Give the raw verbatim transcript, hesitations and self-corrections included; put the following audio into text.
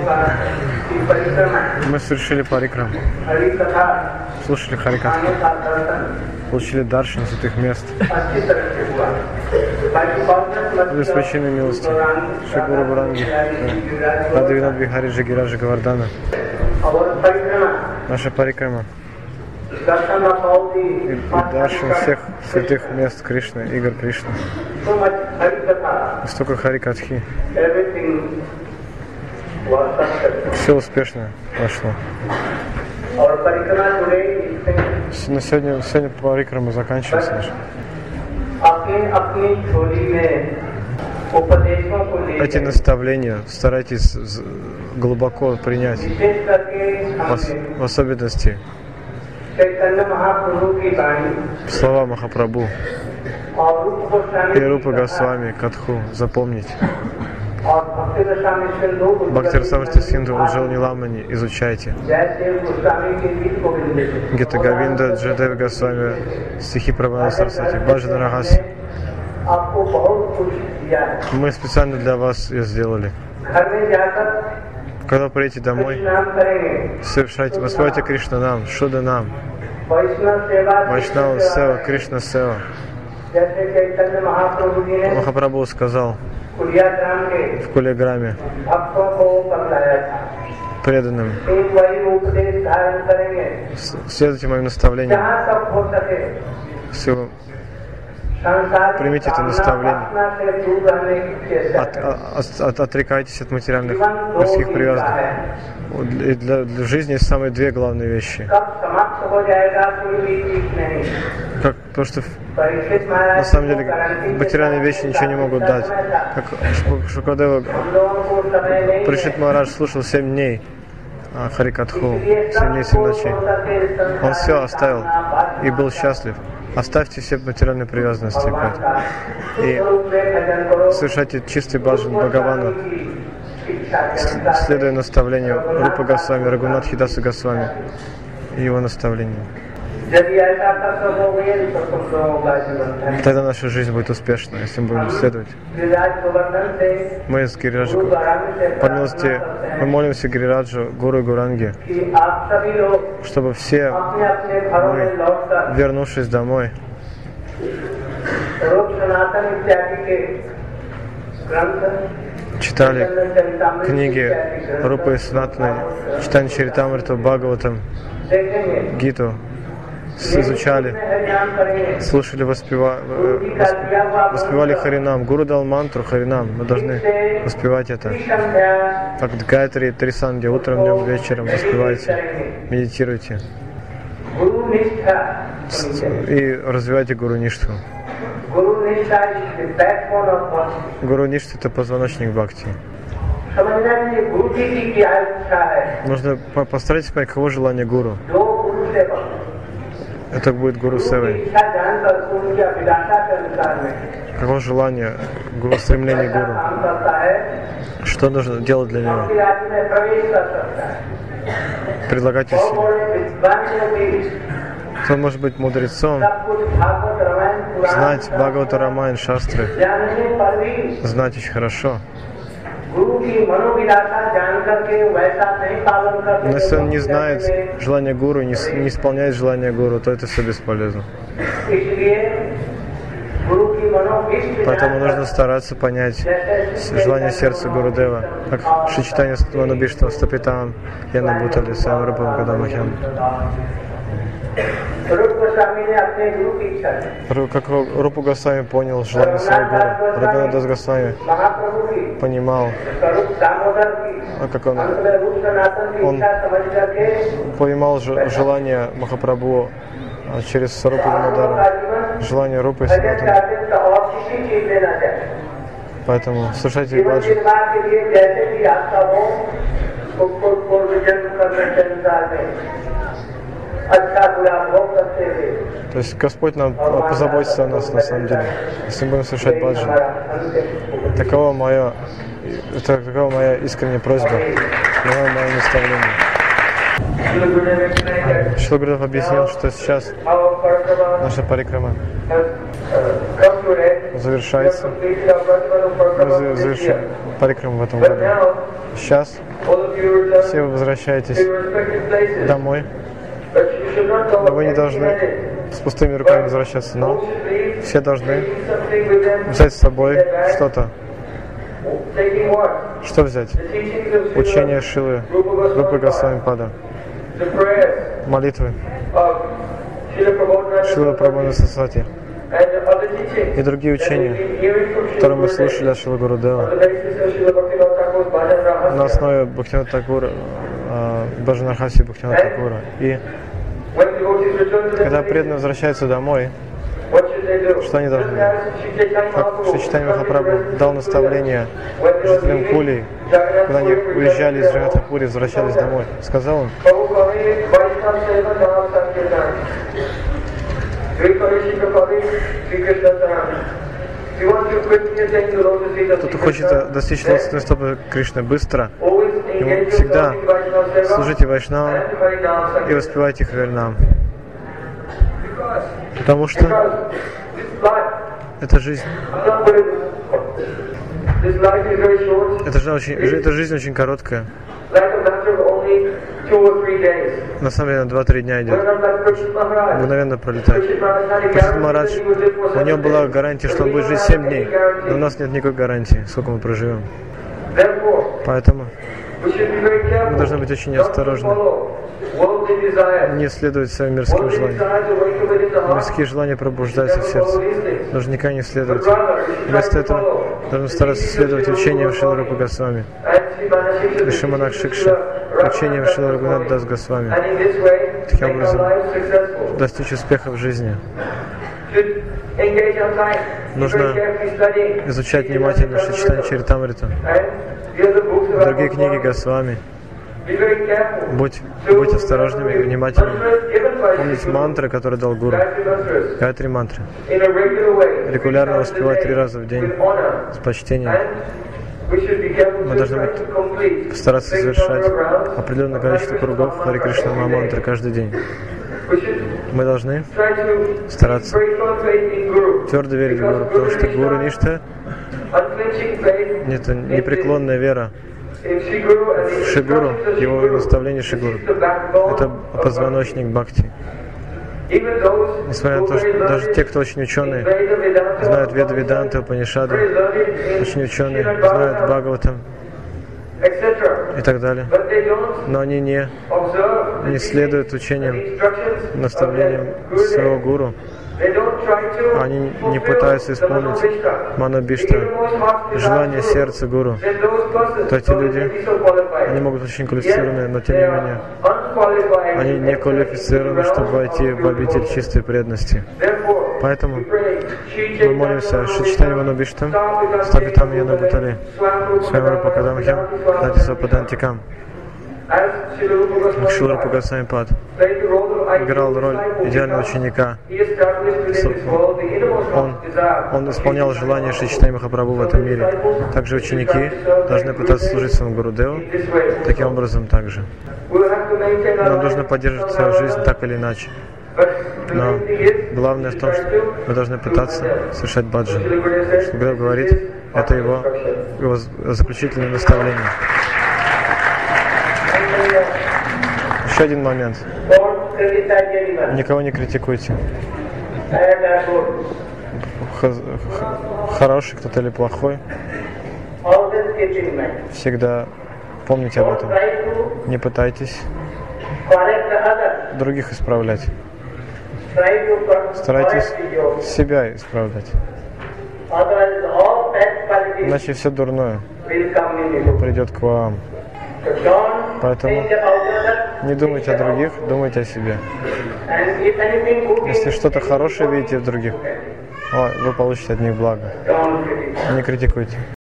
Мы совершили парикрам, слушали харикатху, получили даршан святых мест. Беспричинной милости Шри Гуру Гуранги, Рады Винод Вихари Джагираджа Гавардана. Наша парикрама и даршан всех святых мест Кришны, игр Кришны. И столько харикатхи. Все успешно прошло. На сегодня, сегодня парикрама заканчивается наша. Эти наставления старайтесь глубоко принять, в особенности слова Махапрабху и Рупа Госвами Катху запомнить. Бхактир Самрити Синду Уджал Ниламани изучайте. Гита Говинда Джадев Госвами стихи Прабхупады Сарасвати Баджана Рагаси. Мы специально для вас ее сделали. Когда придете домой, совершайте, воспевайте Кришна нам, Шуда нам, Вайшнава Сева, Кришна Сева. Махапрабху сказал в Кулияграме преданным: следуйте моим наставлениям. Все. Примите это наставление. От, от, от, отрекайтесь от материальных мирских привязанностей. И для, для жизни есть самые две главные вещи. Как, потому что на самом деле материальные вещи ничего не могут дать. Как Шукадева Паришит Махарадж слушал семь дней Харикатху, семь дней, семь ночей. Он все оставил и был счастлив. Оставьте все материальные привязанности и совершайте чистый баджан Бхагавана, следуя наставлению Рупа Госвами, Рагунатхи Даса Госвами и его наставлению. Тогда наша жизнь будет успешна, если мы будем следовать. Мы с Гирираджа, по милости, мы молимся Гирираджу, Гуру и Гуранге, чтобы все мы, вернувшись домой, читали книги Рупы и Санатаны, читали Чаритамриту, Бхагаватам, Гиту, изучали, слушали, воспева, воспевали Харинам. Гуру дал мантру Харинам. Мы должны воспевать это. Как Гайатри, Трисанги, утром, днем, вечером воспевайте, медитируйте. И развивайте Гуру Ништху. Гуру Ништха — это позвоночник бхакти. Нужно постараться понять, каково желание гуру. Это будет Гуру Севой. Какое желание, гуру, стремление гуру? Что нужно делать для него? Предлагать усилия. Он может быть мудрецом, знать Бхагавата Рамаян, Шастры, знать очень хорошо. Но если он не знает желания гуру, не, не исполняет желания гуру, то это все бесполезно. Поэтому нужно стараться понять желание сердца Гурудева, как Шри Чайтанья Манубхиштха Стапитам Яна Бхутали Самрупам Кадамахям. Как Рупа Госвами понял желание своего гуру, Рагунат Дас Госвами понимал, как он, он понимал желание Махапрабху через Сарупу Дамодару, желание Рупы и Санатана. Поэтому слушайте баджан. То есть Господь нам позаботится о нас на самом деле, если мы будем совершать баджан. Такова моя, такова моя искренняя просьба, такова мое наставление. Шрила Гурудев объяснил, что сейчас наша парикрама завершается. Мы завершим парикраму в этом году. Сейчас все вы возвращаетесь домой. Но вы не должны с пустыми руками возвращаться, но все должны взять с собой что-то. Что взять? Учение Шрилы Рупы Госвами Пада, молитвы Шрилы Прабхупады Сарасвати и другие учения, которые мы слушали от Шрилы Гурудева на основе Бхактивинода Такура, Баджан Раси Бхактивинода Такура. И когда преданные возвращаются домой, что они должны делать? Как Шри Чайтанья Махапрабху дал наставление жителям Пули, когда они уезжали из Джаганатхапури, возвращались домой. Сказал он: кто-то хочет достичь лотосной стопы Кришны быстро, ему всегда служите вайшнавам и воспевайте Харинам. Потому что это жизнь. Эта жизнь очень, эта жизнь очень короткая. На самом деле, два-три дня идет. Мгновенно пролетает. Пришит Махарадж, у него была гарантия, что он будет жить семь дней. Но у нас нет никакой гарантии, сколько мы проживем. Поэтому мы должны быть очень осторожны. Не следовать своим мирским желаниям. Мирские желания пробуждаются в сердце. Нужно никогда не следовать. Вместо этого нужно стараться следовать учениям Шрилы Рупы Госвами, Вишиманах Шикши, учениям Шрилы Рагунатха Дас Госвами. Таким образом, достичь успеха в жизни. Нужно изучать внимательно Шри Чайтанья Чаритамриту, другие книги Госвами. Будь, будь осторожными и внимательными. Помните мантры, которые дал Гуру. Гайатри мантры. Регулярно воспевать три раза в день с почтением. Мы должны быть, постараться совершать определенное количество кругов Хари Кришна Махамантры каждый день. Мы должны стараться твердо верить в Гуру, потому что Гуру Ништа — это непреклонная вера в Шигуру, его наставление Шигуру. Это позвоночник бхакти. Несмотря на то, что даже те, кто очень ученые, знают Веда Веданты, Упанишады, очень ученые, знают Бхагаватам и так далее, но они не, не следуют учениям, наставлениям своего гуру. Они не пытаются исполнить манабишта, желание сердца гуру. То эти люди, они могут быть очень квалифицированы, но тем не менее, они не квалифицированы, чтобы войти в обитель чистой преданности. Поэтому мы молимся Шри Чайтанья Манабиштам, Стапитам Яна Бутали, Свамара Пакадамхям, Дати Сападантикам. Шрила Рупа Госвами Пад играл роль идеального ученика. Он, он исполнял желания Шри Чайтаньи Махапрабху в этом мире. Также ученики должны пытаться служить своему Гурудеву таким образом также. Нам нужно поддерживать свою жизнь так или иначе. Но главное в том, что мы должны пытаться совершать баджан. Что Гуру говорит, это его, его заключительное наставление. Еще один момент. Никого не критикуйте. Хороший кто-то или плохой. Всегда помните об этом. Не пытайтесь других исправлять. Старайтесь себя исправлять. Иначе все дурное придет к вам. Поэтому не думайте о других, думайте о себе. Если что-то хорошее видите в других, вы получите от них благо. Не критикуйте.